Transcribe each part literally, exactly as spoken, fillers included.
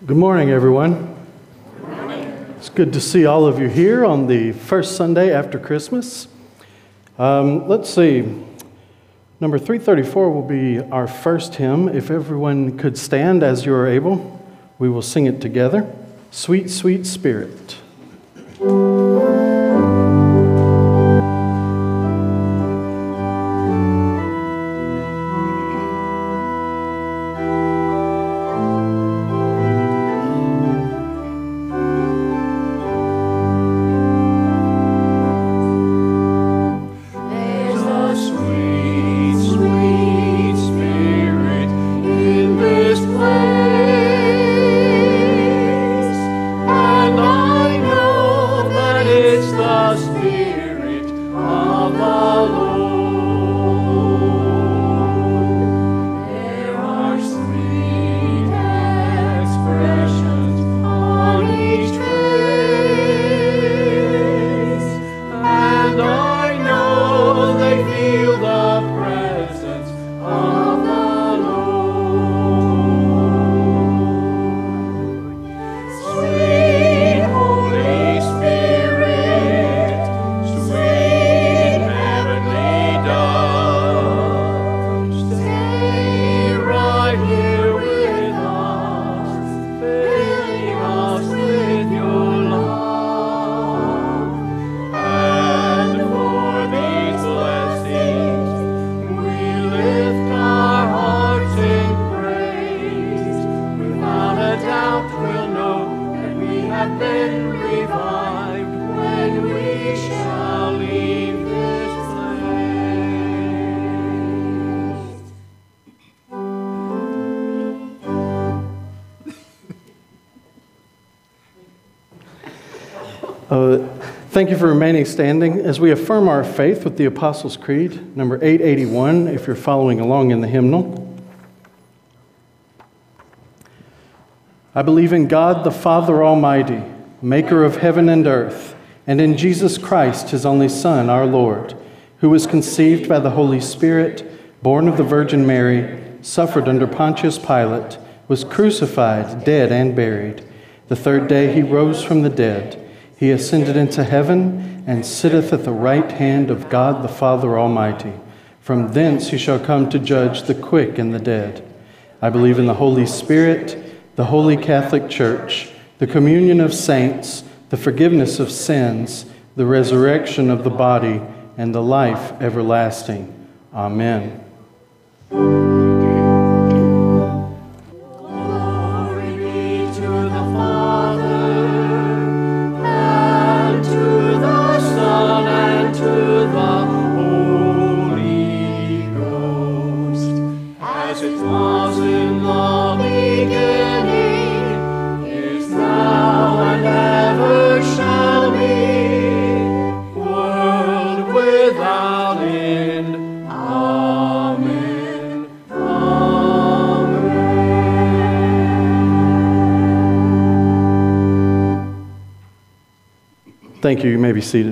Good morning, everyone. Good morning. It's good to see all of you here on the first Sunday after Christmas. Um, let's see. Number three thirty-four will be our first hymn. If everyone could stand as you are able, we will sing it together. Sweet, Sweet Spirit. Uh, thank you for remaining standing as we affirm our faith with the Apostles' Creed, number eight eighty-one, if you're following along in the hymnal. I believe in God, the Father Almighty, maker of heaven and earth, and in Jesus Christ, his only Son, our Lord, who was conceived by the Holy Spirit, born of the Virgin Mary, suffered under Pontius Pilate, was crucified, dead, and buried. The third day he rose from the dead. He ascended into heaven and sitteth at the right hand of God the Father Almighty. From thence he shall come to judge the quick and the dead. I believe in the Holy Spirit, the Holy Catholic Church, the communion of saints, the forgiveness of sins, the resurrection of the body, and the life everlasting. Amen. Thank you. You may be seated.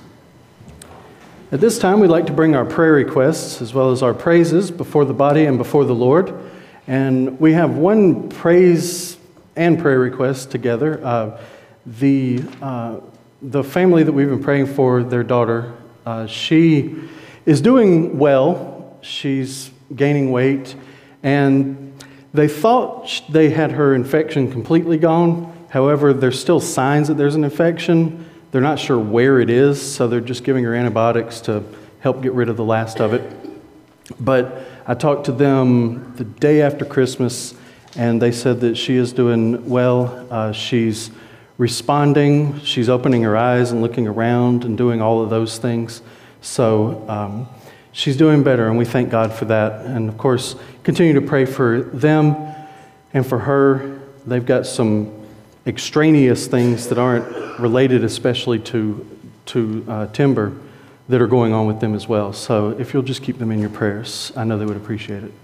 At this time, we'd like to bring our prayer requests as well as our praises before the body and before the Lord. And we have one praise and prayer request together. Uh, the, uh, the family that we've been praying for, their daughter, uh, she is doing well. She's gaining weight. And they thought they had her infection completely gone. However, there's still signs that there's an infection. They're not sure where it is, so they're just giving her antibiotics to help get rid of the last of it. But I talked to them the day after Christmas, and they said that she is doing well. Uh, she's responding. She's opening her eyes and looking around and doing all of those things. So um, she's doing better, and we thank God for that. And, of course, continue to pray for them and for her. They've got some extraneous things that aren't related especially to to uh, timber that are going on with them as well. So if you'll just keep them in your prayers, I know they would appreciate it.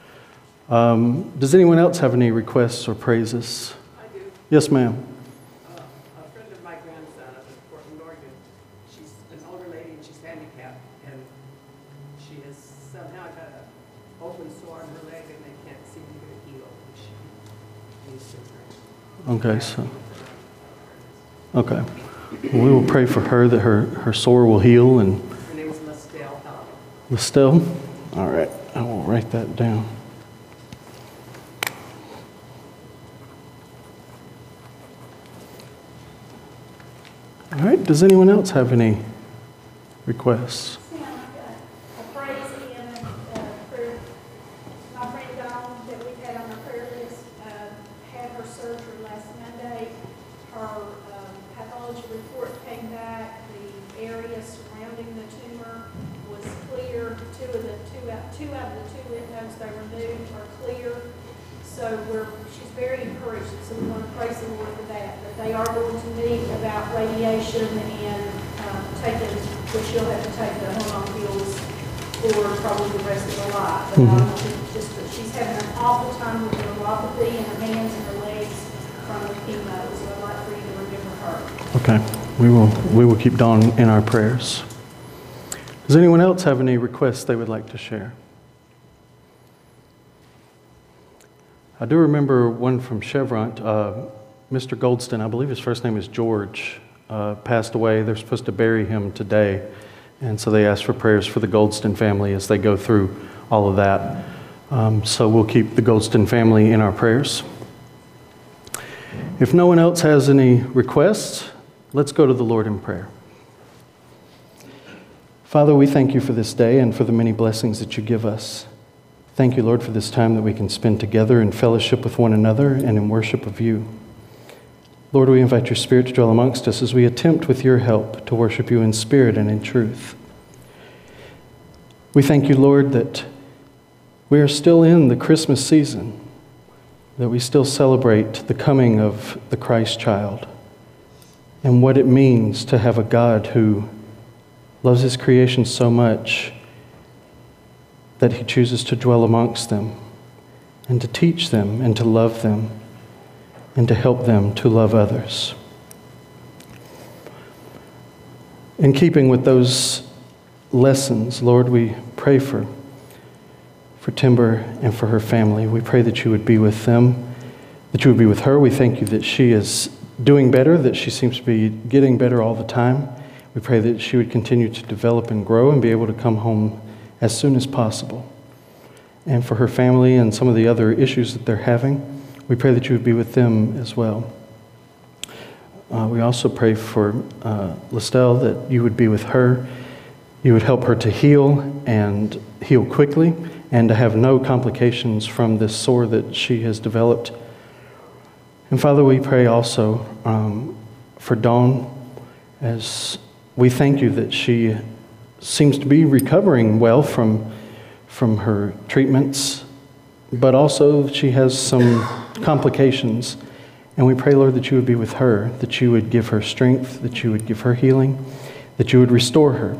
Um, does anyone else have any requests or praises? I do. Yes, ma'am. Uh, a friend of my grandson up in Portland, Oregon, she's an older lady and she's handicapped, and she has somehow got an open sore on her leg and they can't seem to get it healed. She needs surgery. Okay, so, okay. We will pray for her that her, her sore will heal. And Her name is Lestelle Allen. Lestelle? All right, I will write that down. All right, does anyone else have any requests? Sam, uh, a praise in uh, prayer. My friend Dawn that we've had on our prayer list uh, had her surgery last Monday. Her um, pathology report came back. The area surrounding the tumor was clear. Two of the two out two out of the two lymph nodes they removed are clear. So we're she's very encouraged. So we want to praise the Lord for that. But they are going to meet about radiation and um, taking, which she'll have to take the hormone pills for probably the rest of her life. But Mhm. I want to just that she's having an awful time with the neuropathy in her hands and her legs from the chemo. So I'd like for you to remember her. Okay, we will, we will keep Dawn in our prayers. Does anyone else have any requests they would like to share? I do remember one from Chevron, uh, Mister Goldston, I believe his first name is George, uh, passed away. They're supposed to bury him today. And so they asked for prayers for the Goldston family as they go through all of that. Um, so we'll keep the Goldston family in our prayers. If no one else has any requests, let's go to the Lord in prayer. Father, we thank you for this day and for the many blessings that you give us. Thank you, Lord, for this time that we can spend together in fellowship with one another and in worship of you. Lord, we invite your Spirit to dwell amongst us as we attempt with your help to worship you in spirit and in truth. We thank you, Lord, that we are still in the Christmas season, that we still celebrate the coming of the Christ child and what it means to have a God who loves his creation so much that he chooses to dwell amongst them and to teach them and to love them and to help them to love others. In keeping with those lessons, Lord, we pray for, for Timber and for her family. We pray that you would be with them, that you would be with her. We thank you that she is doing better, that she seems to be getting better all the time. We pray that she would continue to develop and grow and be able to come home as soon as possible. And for her family and some of the other issues that they're having, we pray that you would be with them as well. Uh, we also pray for uh, Lestelle, that you would be with her. You would help her to heal and heal quickly and to have no complications from this sore that she has developed. And Father, we pray also um, for Dawn, as we thank you that she seems to be recovering well from, from her treatments, but also she has some complications. And we pray, Lord, that you would be with her, that you would give her strength, that you would give her healing, that you would restore her.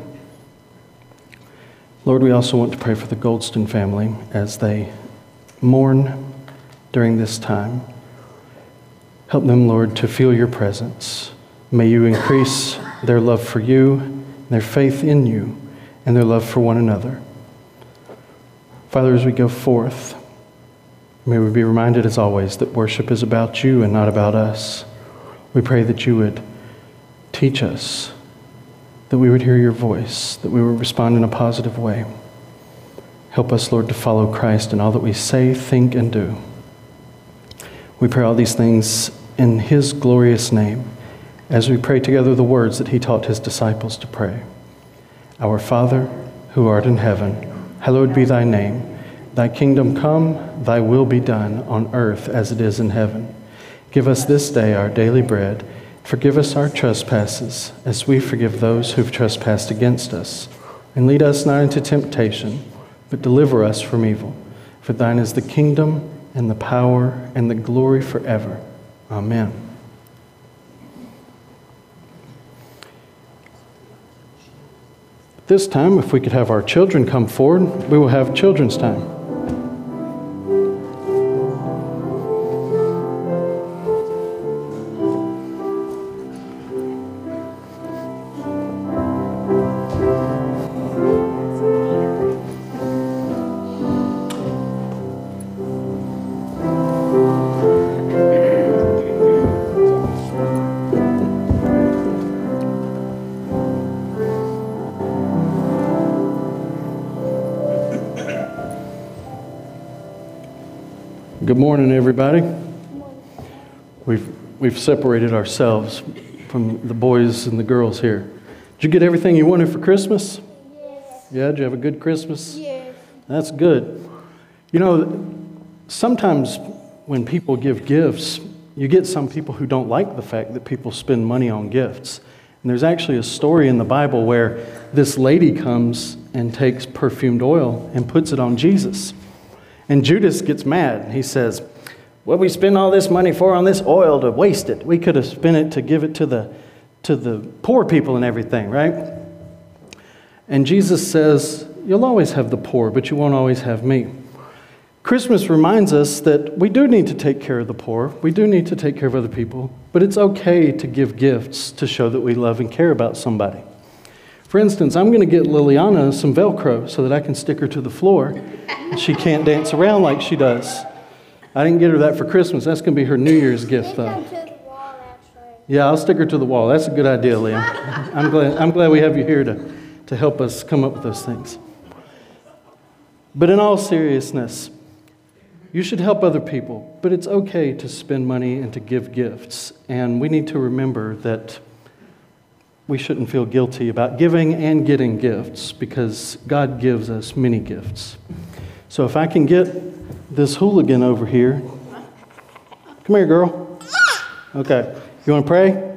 Lord, we also want to pray for the Goldston family as they mourn during this time. Help them, Lord, to feel your presence. May you increase their love for you, their faith in you, and their love for one another. Father, as we go forth, may we be reminded as always that worship is about you and not about us. We pray that you would teach us, that we would hear your voice, that we would respond in a positive way. Help us, Lord, to follow Christ in all that we say, think, and do. We pray all these things in his glorious name, as we pray together the words that he taught his disciples to pray. Our Father, who art in heaven, hallowed be thy name. Thy kingdom come, thy will be done on earth as it is in heaven. Give us this day our daily bread. Forgive us our trespasses, as we forgive those who've trespassed against us. And lead us not into temptation, but deliver us from evil. For thine is the kingdom and the power and the glory forever. Amen. This time, if we could have our children come forward, we will have children's time. Good morning, everybody. We've, we've separated ourselves from the boys and the girls here. Did you get everything you wanted for Christmas? Yes. Yeah, did you have a good Christmas? Yes. That's good. You know, sometimes when people give gifts, you get some people who don't like the fact that people spend money on gifts. And there's actually a story in the Bible where this lady comes and takes perfumed oil and puts it on Jesus. And Judas gets mad. He says, what we spend all this money for on this oil to waste it? We could have spent it to give it to the, to the poor people and everything, right? And Jesus says, you'll always have the poor, but you won't always have me. Christmas reminds us that we do need to take care of the poor. We do need to take care of other people. But it's okay to give gifts to show that we love and care about somebody. For instance, I'm going to get Liliana some Velcro so that I can stick her to the floor. She can't dance around like she does. I didn't get her that for Christmas. That's going to be her New Year's gift, though. Yeah, I'll stick her to the wall. That's a good idea, Liam. I'm glad, I'm glad we have you here to, to help us come up with those things. But in all seriousness, you should help other people, but it's okay to spend money and to give gifts. And we need to remember that we shouldn't feel guilty about giving and getting gifts because God gives us many gifts. So if I can get this hooligan over here. Come here, girl. Okay. You want to pray?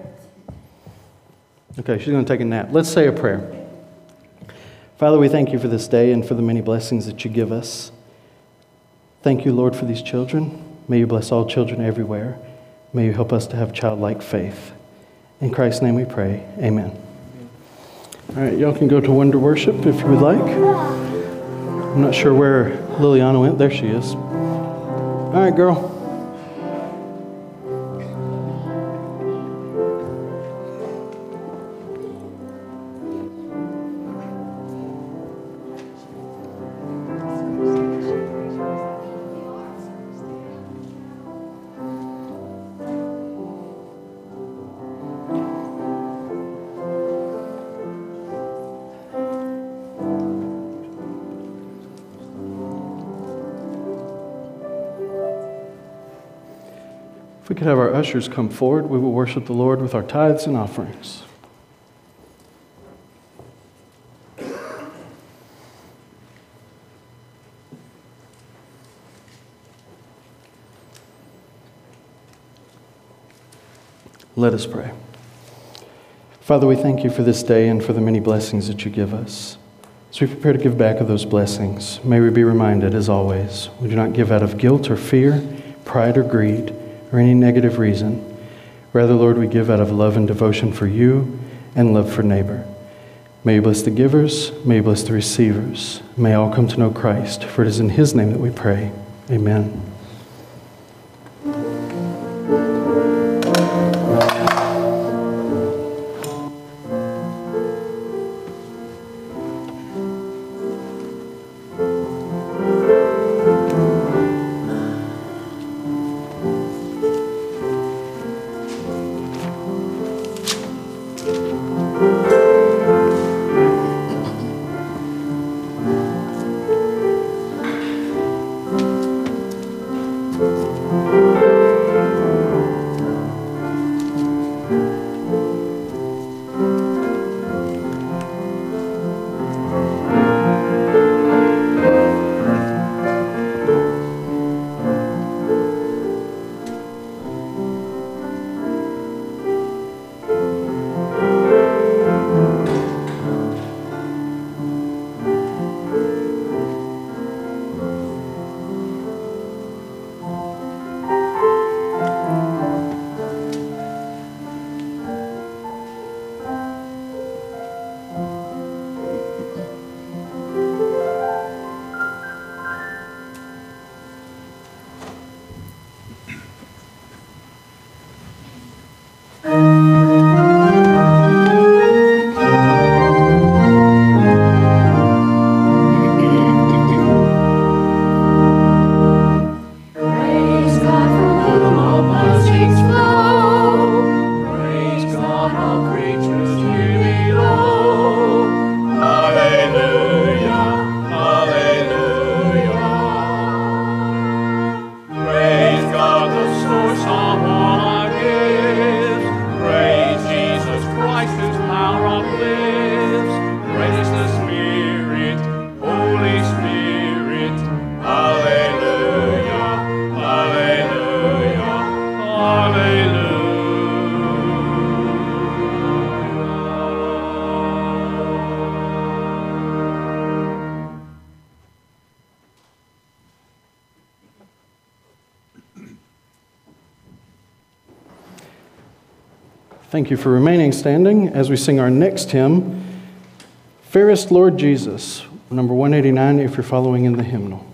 Okay, she's going to take a nap. Let's say a prayer. Father, we thank you for this day and for the many blessings that you give us. Thank you, Lord, for these children. May you bless all children everywhere. May you help us to have childlike faith. In Christ's name we pray. Amen. All right, y'all can go to Wonder Worship if you would like. I'm not sure where Liliana went. There she is. All right, girl. If we could have our ushers come forward, we will worship the Lord with our tithes and offerings. Let us pray. Father, we thank you for this day and for the many blessings that you give us. As we prepare to give back of those blessings, may we be reminded, as always, we do not give out of guilt or fear, pride or greed, or any negative reason. Rather, Lord, we give out of love and devotion for you and love for neighbor. May you bless the givers, may you bless the receivers. May all come to know Christ, for it is in his name that we pray. Amen. uplifts. Praise the Spirit, Holy Spirit. Alleluia, alleluia, alleluia. Thank you for remaining standing as we sing our next hymn, Fairest Lord Jesus, number one eighty-nine, if you're following in the hymnal.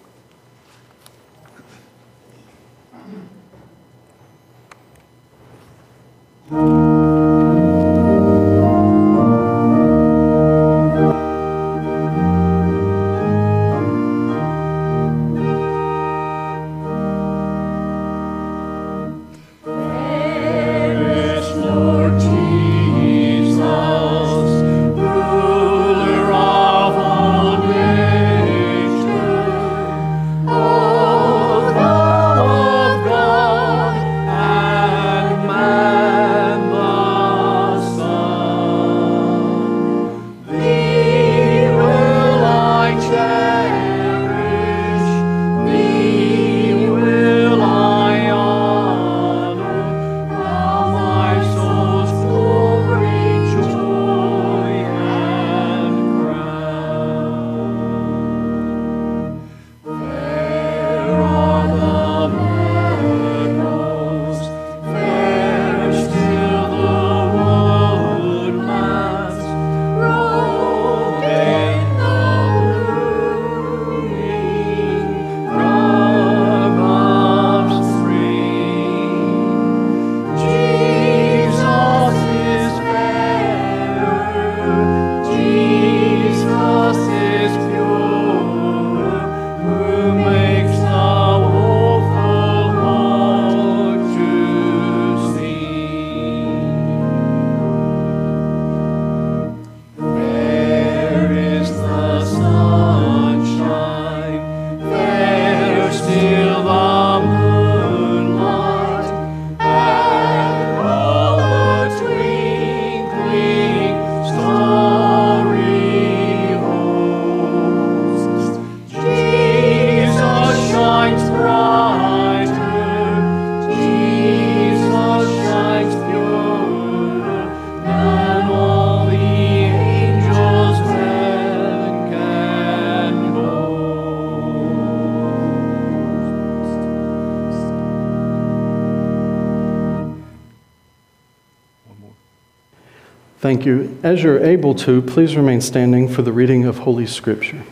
Thank you. As you're able to, please remain standing for the reading of Holy Scripture.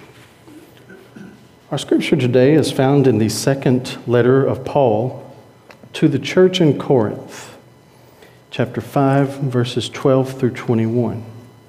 Our scripture today is found in the second letter of Paul to the church in Corinth, chapter five, verses twelve through twenty-one.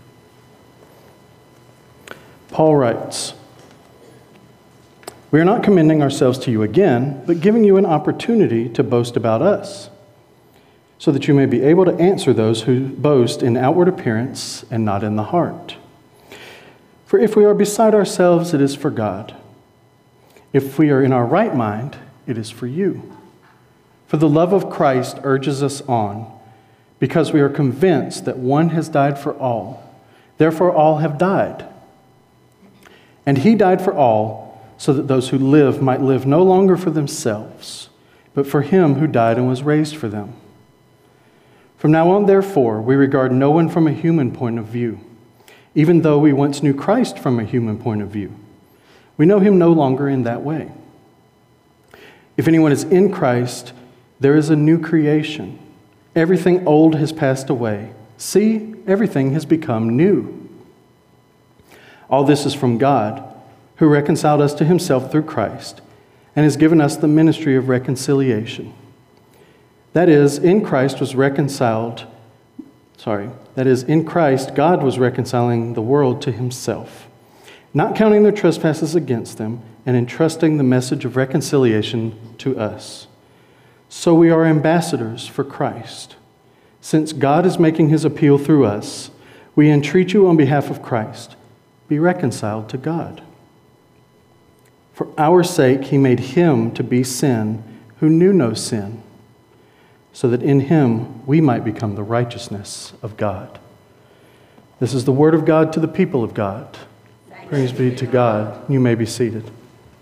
Paul writes, "We are not commending ourselves to you again, but giving you an opportunity to boast about us, so that you may be able to answer those who boast in outward appearance and not in the heart. For if we are beside ourselves, it is for God. If we are in our right mind, it is for you. For the love of Christ urges us on, because we are convinced that one has died for all. Therefore all have died. And he died for all, so that those who live might live no longer for themselves, but for him who died and was raised for them. From now on, therefore, we regard no one from a human point of view, even though we once knew Christ from a human point of view. We know him no longer in that way. If anyone is in Christ, there is a new creation. Everything old has passed away. See, everything has become new. All this is from God, who reconciled us to himself through Christ, and has given us the ministry of reconciliation. That is, in Christ was reconciled, sorry, that is, in Christ, God was reconciling the world to himself, not counting their trespasses against them, and entrusting the message of reconciliation to us. So we are ambassadors for Christ. Since God is making his appeal through us, we entreat you on behalf of Christ, be reconciled to God. For our sake, he made him to be sin who knew no sin, so that in him we might become the righteousness of God. This is the word of God to the people of God. Praise be to God. You may be seated.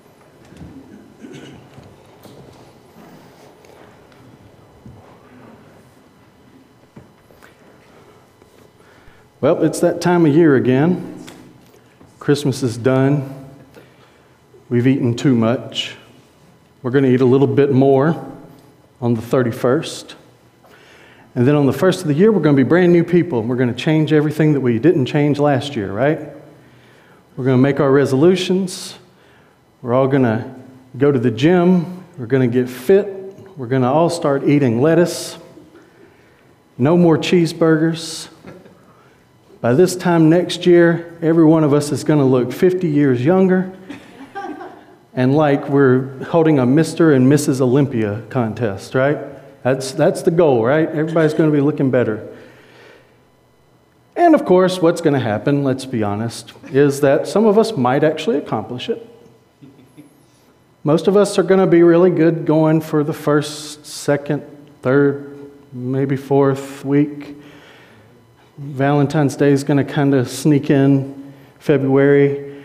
Well, it's that time of year again. Christmas is done. We've eaten too much. We're going to eat a little bit more on the thirty-first. And then on the first of the year, we're going to be brand new people. We're going to change everything that we didn't change last year, right? We're going to make our resolutions. We're all going to go to the gym. We're going to get fit. We're going to all start eating lettuce. No more cheeseburgers. By this time next year, every one of us is going to look fifty years younger and like we're holding a Mister and Missus Olympia contest, right? That's, that's the goal, right? Everybody's going to be looking better. And of course, what's going to happen, let's be honest, is that some of us might actually accomplish it. Most of us are going to be really good going for the first, second, third, maybe fourth week. Valentine's Day is going to kind of sneak in February.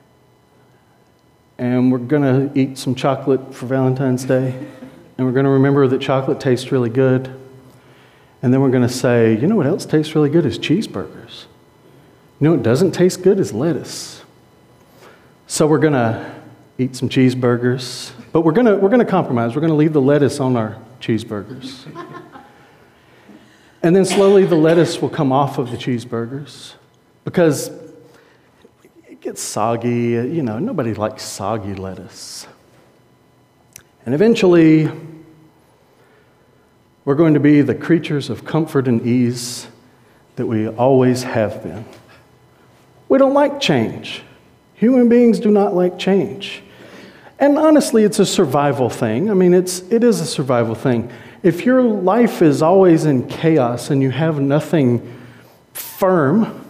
And we're going to eat some chocolate for Valentine's Day. And we're going to remember that chocolate tastes really good. And then we're going to say, you know what else tastes really good is cheeseburgers. You know what doesn't taste good is lettuce. So we're going to eat some cheeseburgers. But we're going to we're going to compromise. We're going to leave the lettuce on our cheeseburgers. And then slowly the lettuce will come off of the cheeseburgers because it gets soggy. You know, nobody likes soggy lettuce. And eventually, we're going to be the creatures of comfort and ease that we always have been. We don't like change. Human beings do not like change. And honestly, it's a survival thing. I mean, it's, it is a survival thing. If your life is always in chaos and you have nothing firm,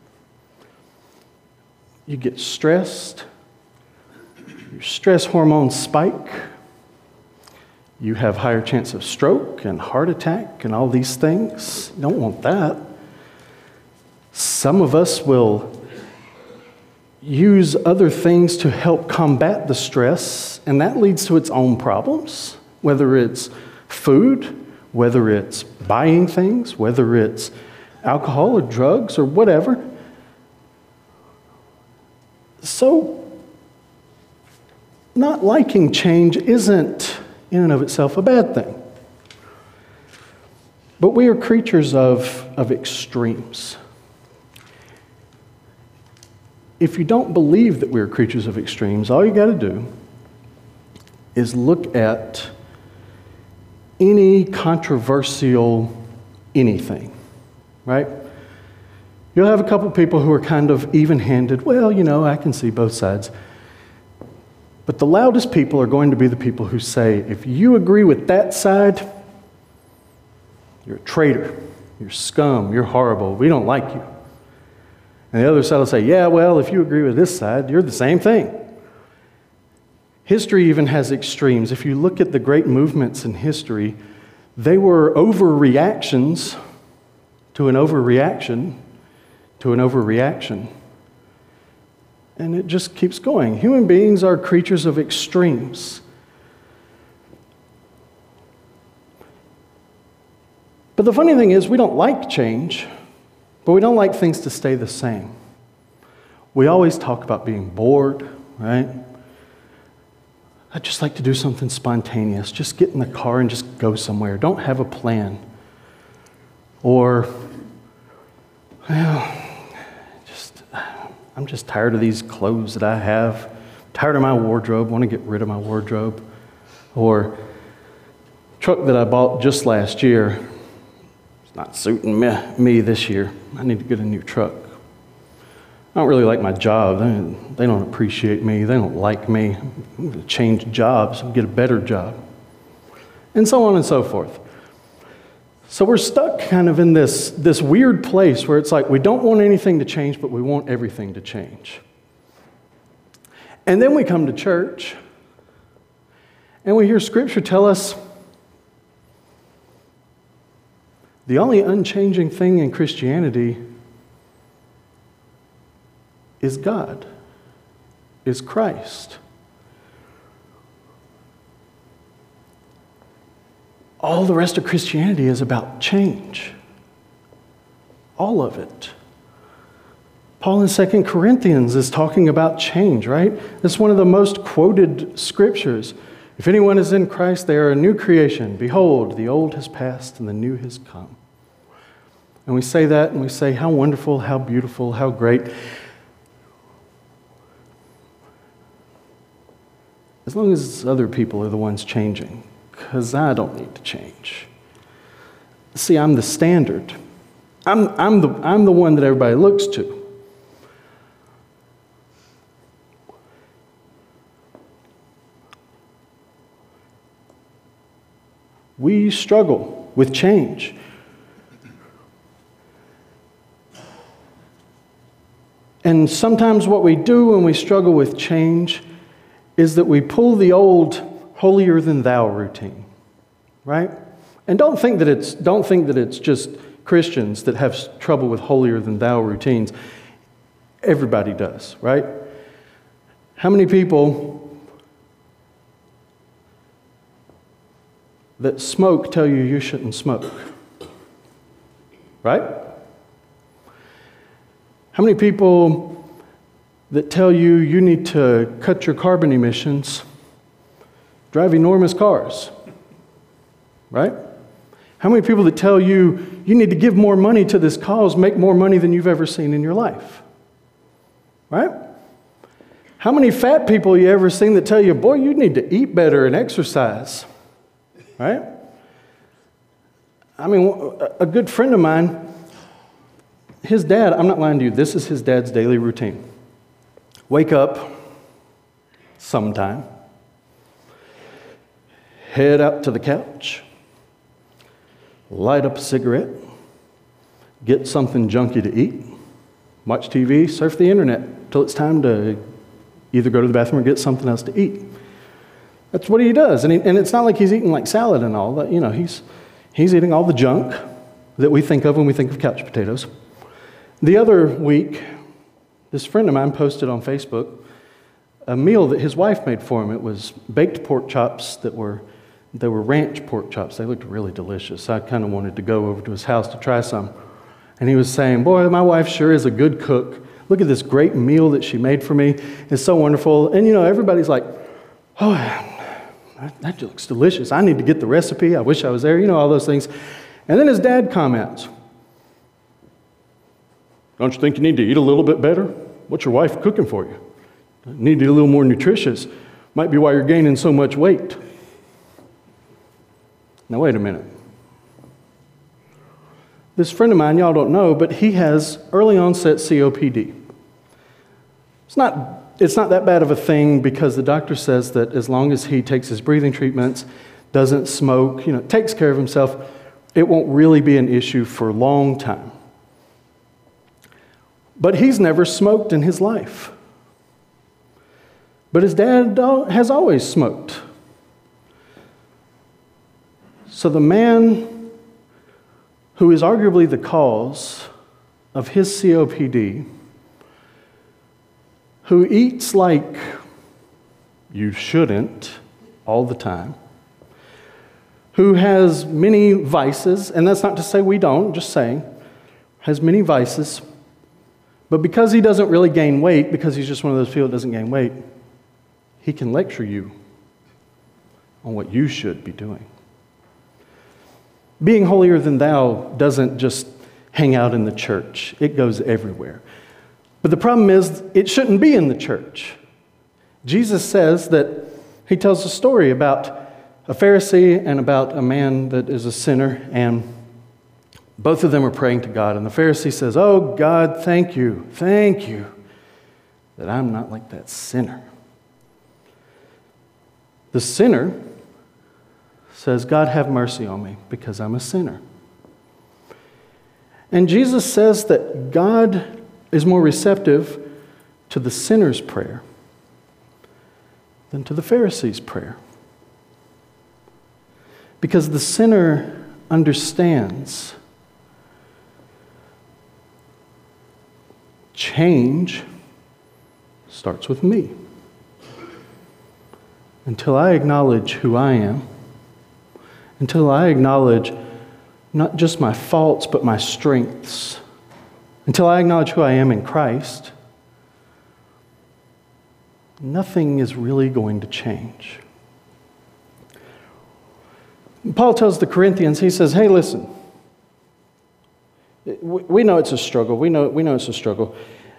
you get stressed, your stress hormones spike, you have higher chance of stroke and heart attack and all these things. You don't want that. Some of us will use other things to help combat the stress, and that leads to its own problems, whether it's food, whether it's buying things, whether it's alcohol or drugs or whatever. So, not liking change isn't in and of itself a bad thing. But we are creatures of, of extremes. If you don't believe that we're creatures of extremes, all you got to do is look at any controversial anything, right? You'll have a couple people who are kind of even-handed. Well, you know, I can see both sides. But the loudest people are going to be the people who say, if you agree with that side, you're a traitor, you're scum, you're horrible, we don't like you. And the other side will say, yeah, well, if you agree with this side, you're the same thing. History even has extremes. If you look at the great movements in history, they were overreactions to an overreaction to an overreaction. And it just keeps going. Human beings are creatures of extremes. But the funny thing is, we don't like change, but we don't like things to stay the same. We always talk about being bored, right? I'd just like to do something spontaneous. Just get in the car and just go somewhere. Don't have a plan. Or, well, just, I'm just tired of these clothes that I have. I'm tired of my wardrobe. I want to get rid of my wardrobe. Or, truck that I bought just last year, it's not suiting me, me this year. I need to get a new truck. I don't really like my job. They don't, they don't appreciate me. They don't like me. I'm going to change jobs and get a better job. And so on and so forth. So we're stuck kind of in this, this weird place where it's like we don't want anything to change, but we want everything to change. And then we come to church, and we hear Scripture tell us the only unchanging thing in Christianity is God, is Christ. All the rest of Christianity is about change. All of it. Paul in Second Corinthians is talking about change, right? It's one of the most quoted scriptures. If anyone is in Christ, they are a new creation. Behold, the old has passed and the new has come. And we say that and we say, how wonderful, how beautiful, how great. As long as other people are the ones changing, because I don't need to change. See, I'm the standard. I'm, I'm, the, I'm the one that everybody looks to. We struggle with change. And sometimes what we do when we struggle with change is that we pull the old holier than thou routine, right? And don't think that it's don't think that it's just Christians that have trouble with holier than thou routines. Everybody does, right? How many people that smoke tell you you shouldn't smoke? Right? How many people that tell you you need to cut your carbon emissions, drive enormous cars? Right? How many people that tell you you need to give more money to this cause, make more money than you've ever seen in your life? Right? How many fat people you ever seen that tell you, boy, you need to eat better and exercise? Right? I mean, a good friend of mine, his dad, I'm not lying to you, this is his dad's daily routine. Wake up sometime, head out to the couch, light up a cigarette, get something junky to eat, watch T V, surf the internet till it's time to either go to the bathroom or get something else to eat. That's what he does. And, he, and it's not like he's eating like salad and all that. You know, he's, he's eating all the junk that we think of when we think of couch potatoes. The other week, this friend of mine posted on Facebook a meal that his wife made for him. It was baked pork chops that were, they were ranch pork chops. They looked really delicious. I kind of wanted to go over to his house to try some. And he was saying, boy, my wife sure is a good cook. Look at this great meal that she made for me. It's so wonderful. And, you know, everybody's like, oh, that, that looks delicious. I need to get the recipe. I wish I was there. You know, all those things. And then his dad comments, don't you think you need to eat a little bit better? What's your wife cooking for you? Need to eat a little more nutritious. Might be why you're gaining so much weight. Now, wait a minute. This friend of mine, y'all don't know, but he has early onset C O P D. It's not, it's not that bad of a thing because the doctor says that as long as he takes his breathing treatments, doesn't smoke, you know, takes care of himself, it won't really be an issue for a long time. But he's never smoked in his life. But his dad has always smoked. So the man who is arguably the cause of his C O P D, who eats like you shouldn't all the time, who has many vices, and that's not to say we don't, just saying, has many vices, but because he doesn't really gain weight, because he's just one of those people that doesn't gain weight, he can lecture you on what you should be doing. Being holier than thou doesn't just hang out in the church. It goes everywhere. But the problem is, it shouldn't be in the church. Jesus says that he tells a story about a Pharisee and about a man that is a sinner, and both of them are praying to God. And the Pharisee says, oh, God, thank you, thank you that I'm not like that sinner. The sinner says, God, have mercy on me because I'm a sinner. And Jesus says that God is more receptive to the sinner's prayer than to the Pharisee's prayer. Because the sinner understands change starts with me. Until I acknowledge who I am, until I acknowledge not just my faults, but my strengths, until I acknowledge who I am in Christ, nothing is really going to change. Paul tells the Corinthians, he says, hey, listen, we know it's a struggle. We know, we know it's a struggle.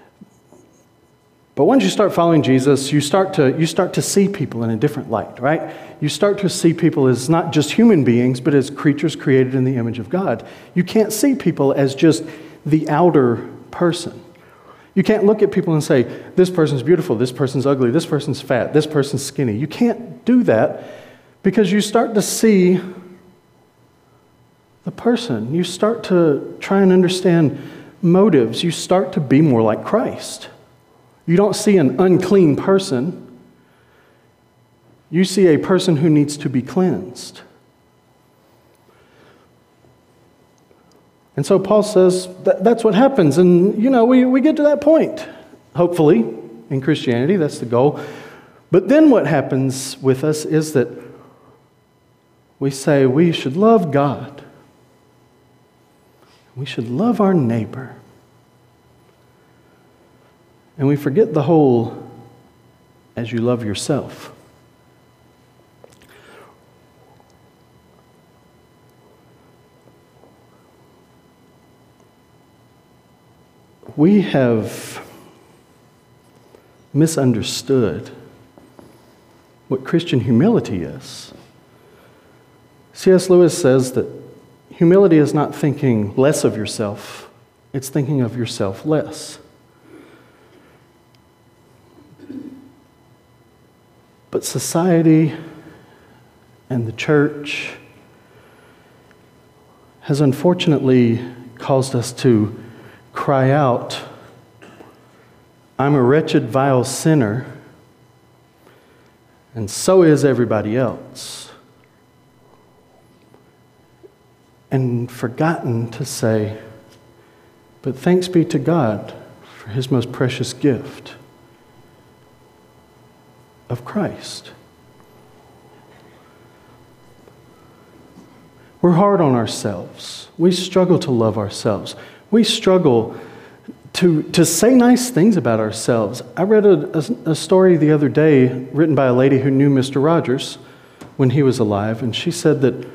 But once you start following Jesus, you start to you start to see people in a different light, right? You start to see people as not just human beings, but as creatures created in the image of God. You can't see people as just the outer person. You can't look at people and say, this person's beautiful, this person's ugly, this person's fat, this person's skinny. You can't do that because you start to see the person. You start to try and understand motives. You start to be more like Christ. You don't see an unclean person. You see a person who needs to be cleansed. And so Paul says that that's what happens. And, you know, we, we get to that point, hopefully, in Christianity. That's the goal. But then what happens with us is that we say we should love God. We should love our neighbor. And we forget the whole, as you love yourself. We have misunderstood what Christian humility is. C S Lewis says that humility is not thinking less of yourself, it's thinking of yourself less. But society and the church has unfortunately caused us to cry out, I'm a wretched, vile sinner, and so is everybody else. And forgotten to say, but thanks be to God for His most precious gift of Christ. We're hard on ourselves. We struggle to love ourselves. We struggle to, to say nice things about ourselves. I read a, a, a story the other day written by a lady who knew Mister Rogers when he was alive, and she said that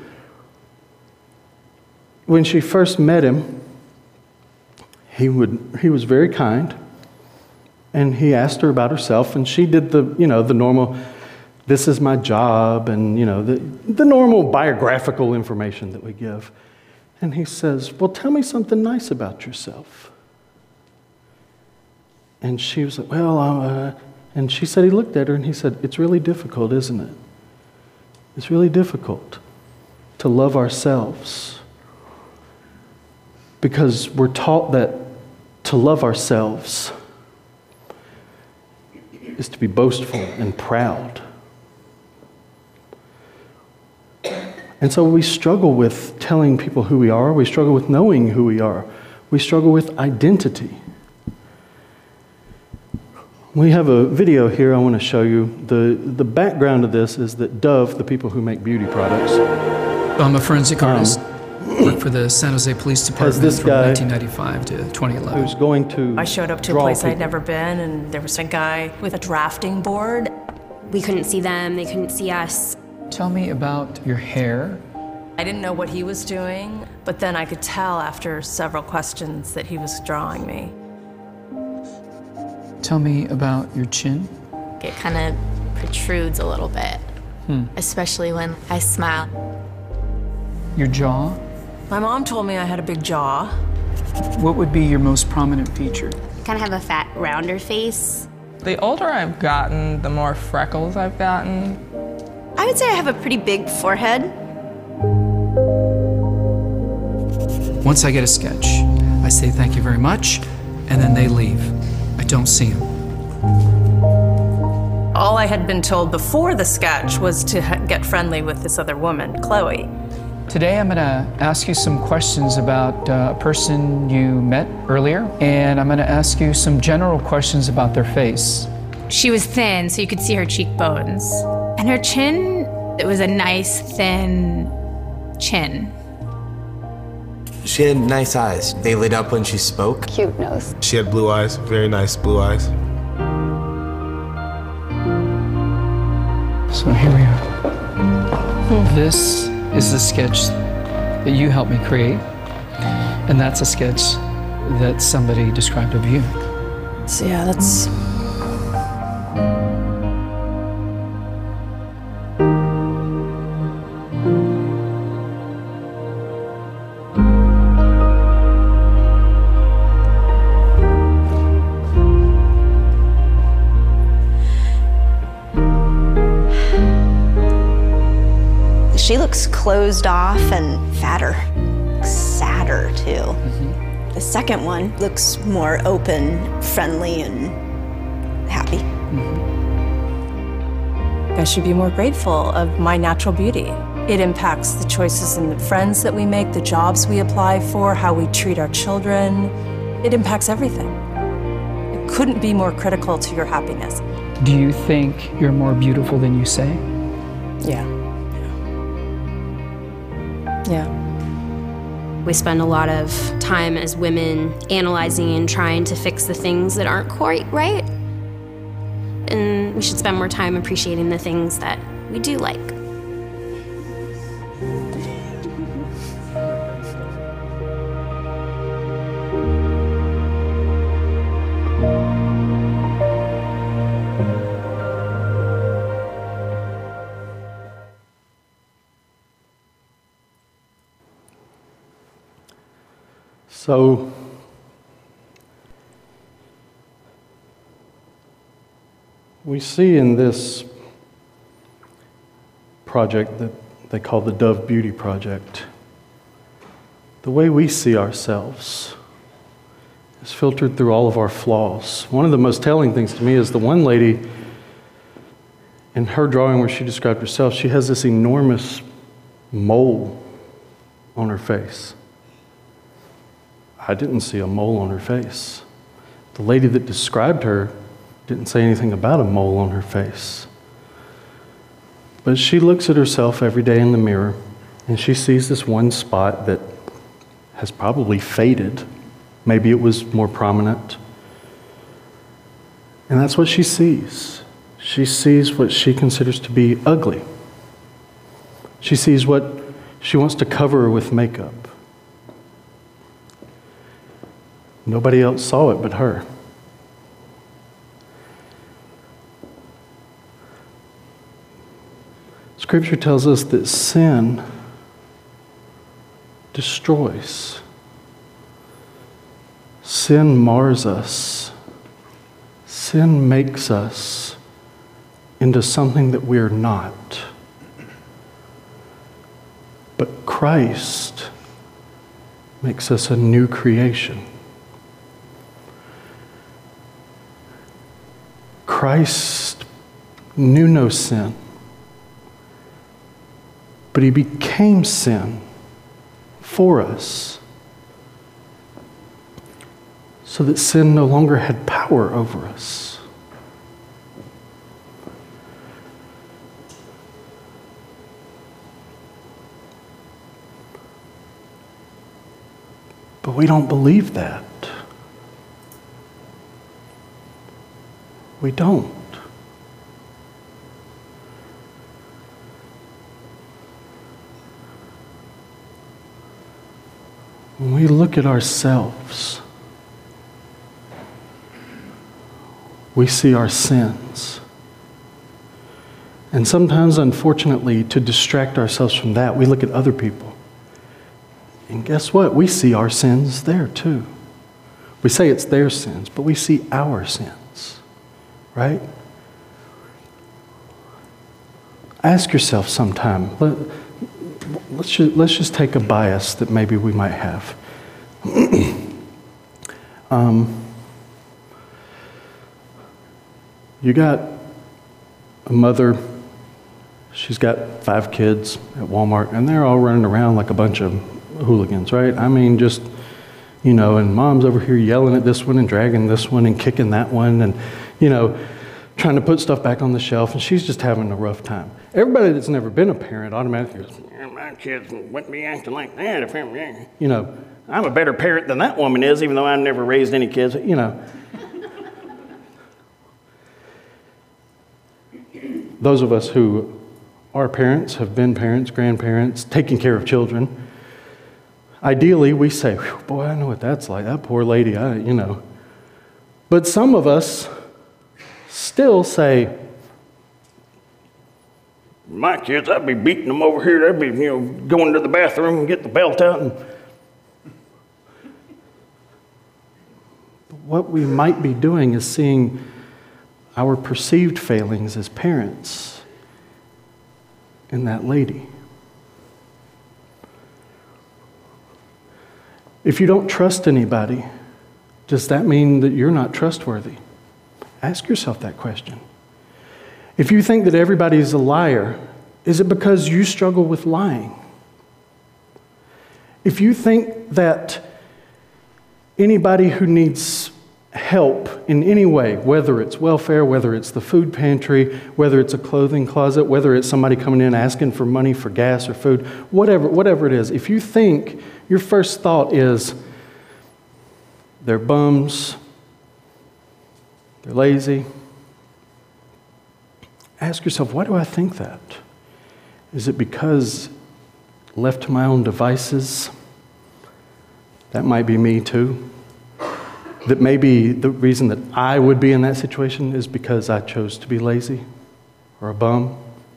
when she first met him, he would he was very kind. And he asked her about herself, and she did the, you know, the normal, this is my job, and, you know, the, the normal biographical information that we give. And he says, well, tell me something nice about yourself. And she was like, well, uh, and she said, he looked at her and he said, it's really difficult, isn't it? It's really difficult to love ourselves because we're taught that to love ourselves is to be boastful and proud. And so we struggle with telling people who we are. We struggle with knowing who we are. We struggle with identity. We have a video here I want to show you. The, the background of this is that Dove, the people who make beauty products. I'm a forensic Um, artist. Worked for the San Jose Police Department this from guy nineteen ninety-five to twenty eleven. Who's going to I showed up to a draw place I'd people. never been, and there was a guy with a drafting board. We couldn't see them, they couldn't see us. Tell me about your hair. I didn't know what he was doing, but then I could tell after several questions that he was drawing me. Tell me about your chin. It kind of protrudes a little bit, Hmm. especially when I smile. Your jaw. My mom told me I had a big jaw. What would be your most prominent feature? Kind of have a fat, rounder face. The older I've gotten, the more freckles I've gotten. I would say I have a pretty big forehead. Once I get a sketch, I say thank you very much, and then they leave. I don't see them. All I had been told before the sketch was to ha- get friendly with this other woman, Chloe. Today I'm gonna ask you some questions about uh, a person you met earlier, and I'm gonna ask you some general questions about their face. She was thin, so you could see her cheekbones. And her chin, it was a nice, thin chin. She had nice eyes. They lit up when she spoke. Cute nose. She had blue eyes, very nice blue eyes. So here we are. This is the sketch that you helped me create, and that's a sketch that somebody described of you. So yeah, that's... She looks closed off and fatter, sadder too. Mm-hmm. The second one looks more open, friendly, and happy. Mm-hmm. I should be more grateful of my natural beauty. It impacts the choices and the friends that we make, the jobs we apply for, how we treat our children. It impacts everything. It couldn't be more critical to your happiness. Do you think you're more beautiful than you say? Yeah. Yeah. We spend a lot of time as women analyzing and trying to fix the things that aren't quite right. And we should spend more time appreciating the things that we do like. So, we see in this project that they call the Dove Beauty Project, the way we see ourselves is filtered through all of our flaws. One of the most telling things to me is the one lady in her drawing where she described herself, she has this enormous mole on her face. I didn't see a mole on her face. The lady that described her didn't say anything about a mole on her face. But she looks at herself every day in the mirror and she sees this one spot that has probably faded. Maybe it was more prominent. And that's what she sees. She sees what she considers to be ugly. She sees what she wants to cover with makeup. Nobody else saw it but her. Scripture tells us that sin destroys. Sin mars us. Sin makes us into something that we're not. But Christ makes us a new creation. Christ knew no sin, but he became sin for us so that sin no longer had power over us. But we don't believe that. We don't. When we look at ourselves, we see our sins. And sometimes, unfortunately, to distract ourselves from that, we look at other people. And guess what? We see our sins there too. We say it's their sins, but we see our sins, right? Ask yourself sometime, let, let's, just, let's just take a bias that maybe we might have. um, you got a mother, she's got five kids at Walmart, and they're all running around like a bunch of hooligans, right? I mean, just, you know, and mom's over here yelling at this one and dragging this one and kicking that one, and, you know, trying to put stuff back on the shelf, and she's just having a rough time. Everybody that's never been a parent automatically goes, "Yeah, my kids wouldn't be acting like that if I'm, you know, I'm a better parent than that woman is, even though I never raised any kids," you know. Those of us who are parents, have been parents, grandparents, taking care of children, ideally we say, "Boy, I know what that's like. That poor lady, I, you know." But some of us still say, "My kids, I'd be beating them over here. They'd be, you know, going to the bathroom and get the belt out." And what we might be doing is seeing our perceived failings as parents in that lady. If you don't trust anybody, does that mean that you're not trustworthy? Ask yourself that question. If you think that everybody is a liar, is it because you struggle with lying? If you think that anybody who needs help in any way, whether it's welfare, whether it's the food pantry, whether it's a clothing closet, whether it's somebody coming in asking for money for gas or food, whatever, whatever it is, if you think your first thought is, they're bums, they're lazy, ask yourself, why do I think that? Is it because left to my own devices? That might be me too. That maybe the reason that I would be in that situation is because I chose to be lazy or a bum.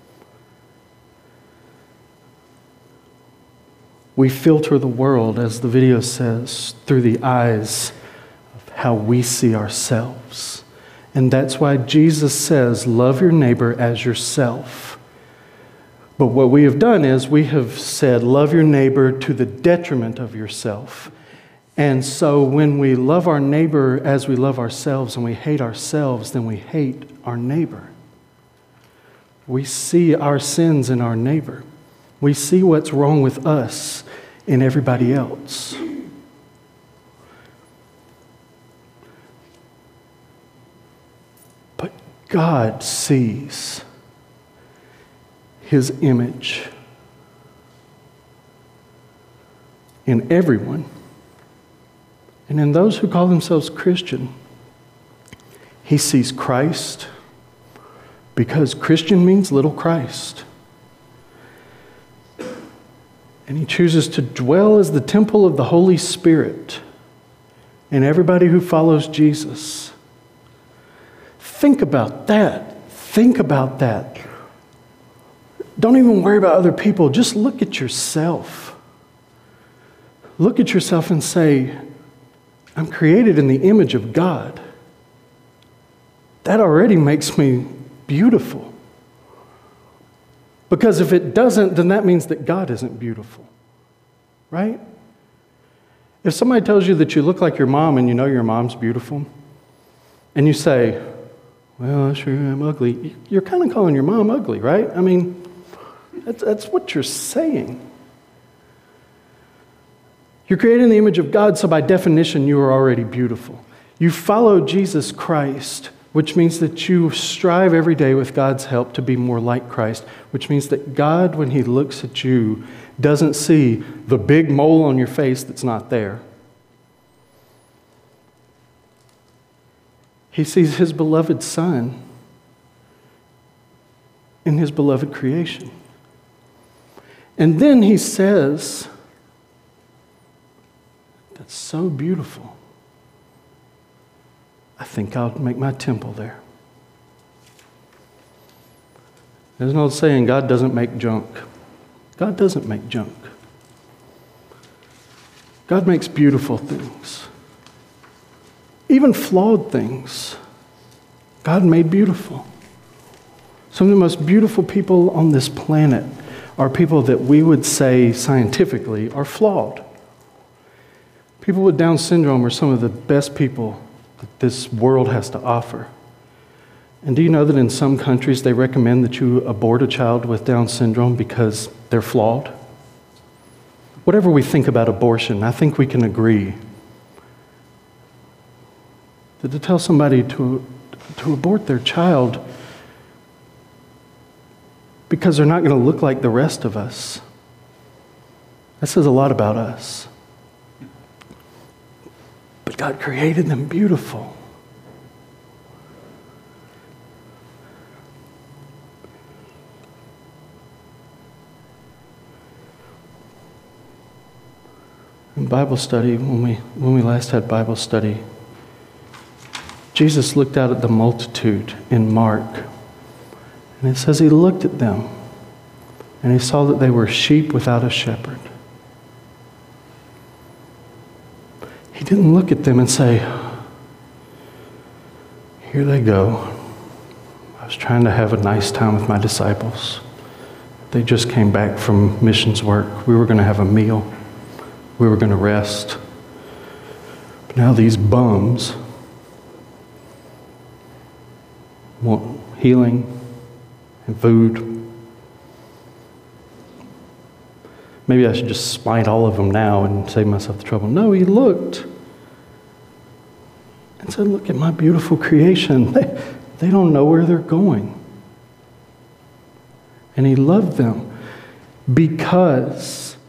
We filter the world, as the video says, through the eyes of how we see ourselves. And that's why Jesus says, love your neighbor as yourself. But what we have done is we have said, love your neighbor to the detriment of yourself. And so when we love our neighbor as we love ourselves and we hate ourselves, then we hate our neighbor. We see our sins in our neighbor. We see what's wrong with us in everybody else. But God sees His image in everyone. And in those who call themselves Christian, He sees Christ, because Christian means little Christ. And He chooses to dwell as the temple of the Holy Spirit in everybody who follows Jesus. Think about that. Think about that. Don't even worry about other people. Just look at yourself. Look at yourself and say, I'm created in the image of God. That already makes me beautiful. Because if it doesn't, then that means that God isn't beautiful. Right? If somebody tells you that you look like your mom and you know your mom's beautiful, and you say, well, I sure am ugly, you're kind of calling your mom ugly, right? I mean, that's, that's what you're saying. You're created in the image of God, so by definition, you are already beautiful. You follow Jesus Christ, which means that you strive every day with God's help to be more like Christ, which means that God, when He looks at you, doesn't see the big mole on your face that's not there. He sees His beloved Son in His beloved creation. And then He says, that's so beautiful. I think I'll make my temple there. There's an old saying, God doesn't make junk. God doesn't make junk. God makes beautiful things. Even flawed things, God made beautiful. Some of the most beautiful people on this planet are people that we would say scientifically are flawed. People with Down syndrome are some of the best people that this world has to offer. And do you know that in some countries they recommend that you abort a child with Down syndrome because they're flawed? Whatever we think about abortion, I think we can agree that to tell somebody to to abort their child because they're not going to look like the rest of us. That says a lot about us. But God created them beautiful. In Bible study, when we, when we last had Bible study, Jesus looked out at the multitude in Mark. And it says he looked at them and he saw that they were sheep without a shepherd. He didn't look at them and say, here they go. I was trying to have a nice time with my disciples. They just came back from missions work. We were going to have a meal. We were going to rest. But now these bums want healing and food. Maybe I should just smite all of them now and save myself the trouble. No, he looked and said, look at my beautiful creation. They, they don't know where they're going. And he loved them because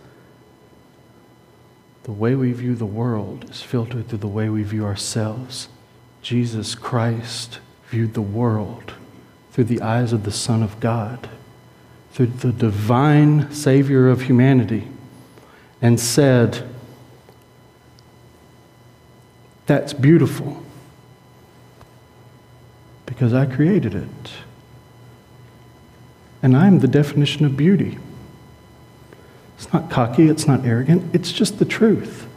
the way we view the world is filtered through the way we view ourselves. Jesus Christ viewed the world through the eyes of the Son of God, through the divine Savior of humanity, and said, that's beautiful because I created it. And I'm the definition of beauty. It's not cocky, it's not arrogant, it's just the truth.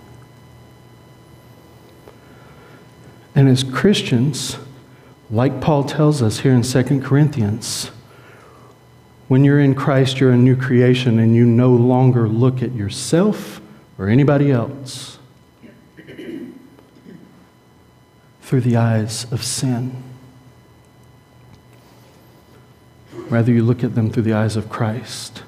And as Christians, like Paul tells us here in Second Corinthians, when you're in Christ, you're a new creation and you no longer look at yourself or anybody else through the eyes of sin. Rather, you look at them through the eyes of Christ.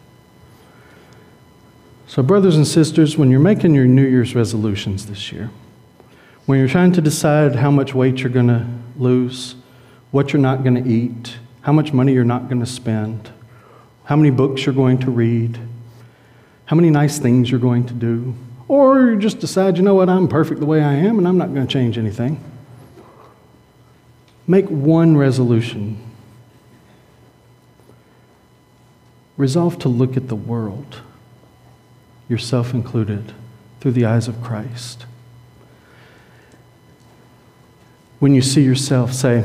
So, brothers and sisters, when you're making your New Year's resolutions this year, when you're trying to decide how much weight you're going to lose, what you're not going to eat, how much money you're not going to spend, how many books you're going to read, how many nice things you're going to do, or you just decide, you know what, I'm perfect the way I am and I'm not going to change anything. Make one resolution. Resolve to look at the world, yourself included, through the eyes of Christ. When you see yourself, say,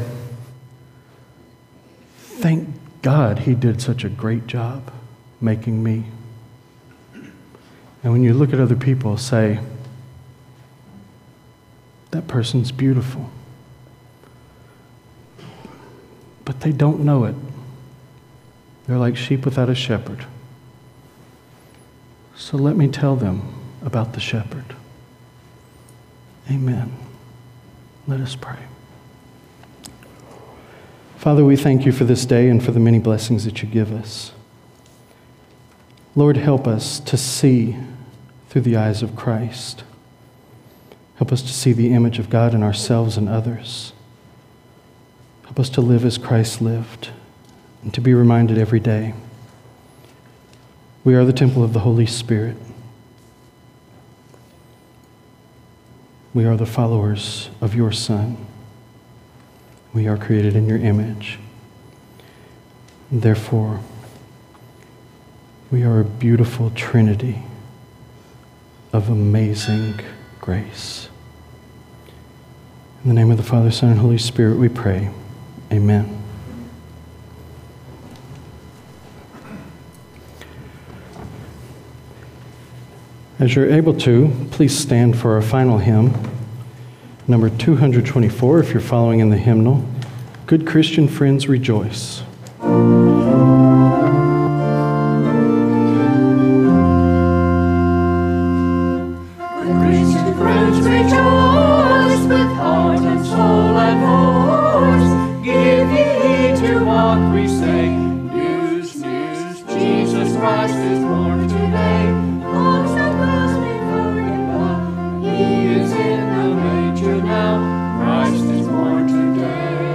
thank God he did such a great job making me. And when you look at other people, say, that person's beautiful. But they don't know it. They're like sheep without a shepherd. So let me tell them about the shepherd. Amen. Let us pray. Father, we thank you for this day and for the many blessings that you give us. Lord, help us to see through the eyes of Christ. Help us to see the image of God in ourselves and others. Help us to live as Christ lived and to be reminded every day we are the temple of the Holy Spirit. We are the followers of your Son. We are created in your image. Therefore, we are a beautiful trinity of amazing grace. In the name of the Father, Son, and Holy Spirit, we pray. Amen. As you're able to, please stand for our final hymn, number two hundred twenty-four, if you're following in the hymnal. Good Christian friends, rejoice. Christian friends, rejoice with heart and soul and voice. Give ye heed to what we say. News, news, Jesus Christ is born today. Hearts that must be forgotten. He is in the manger now. Christ is born today.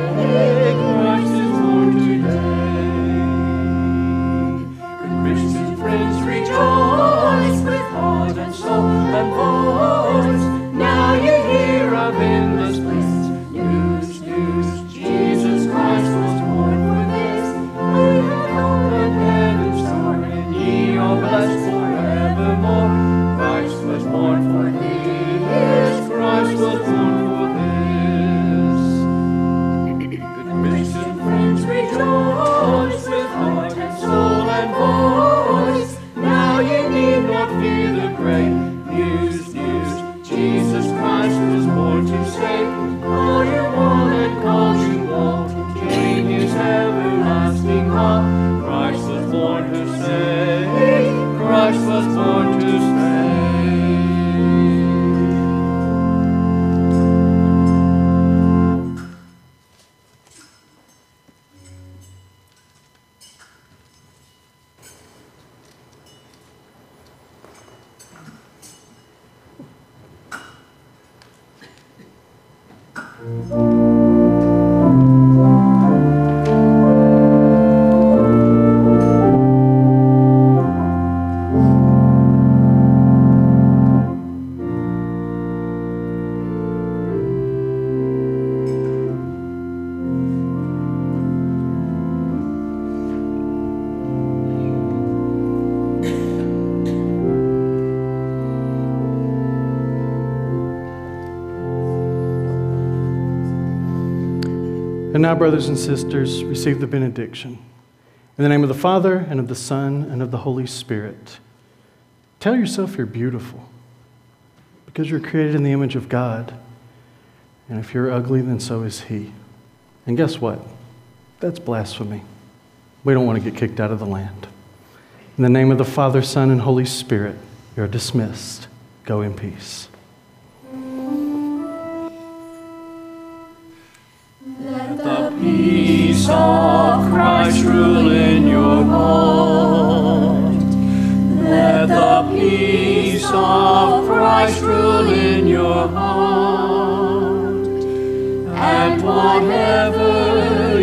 And now, brothers and sisters, receive the benediction. In the name of the Father, and of the Son, and of the Holy Spirit. Tell yourself you're beautiful, because you're created in the image of God. And if you're ugly, then so is He. And guess what? That's blasphemy. We don't want to get kicked out of the land. In the name of the Father, Son, and Holy Spirit, you're dismissed. Go in peace. Let the peace of Christ rule in your heart. Let the peace of Christ rule in your heart. And whatever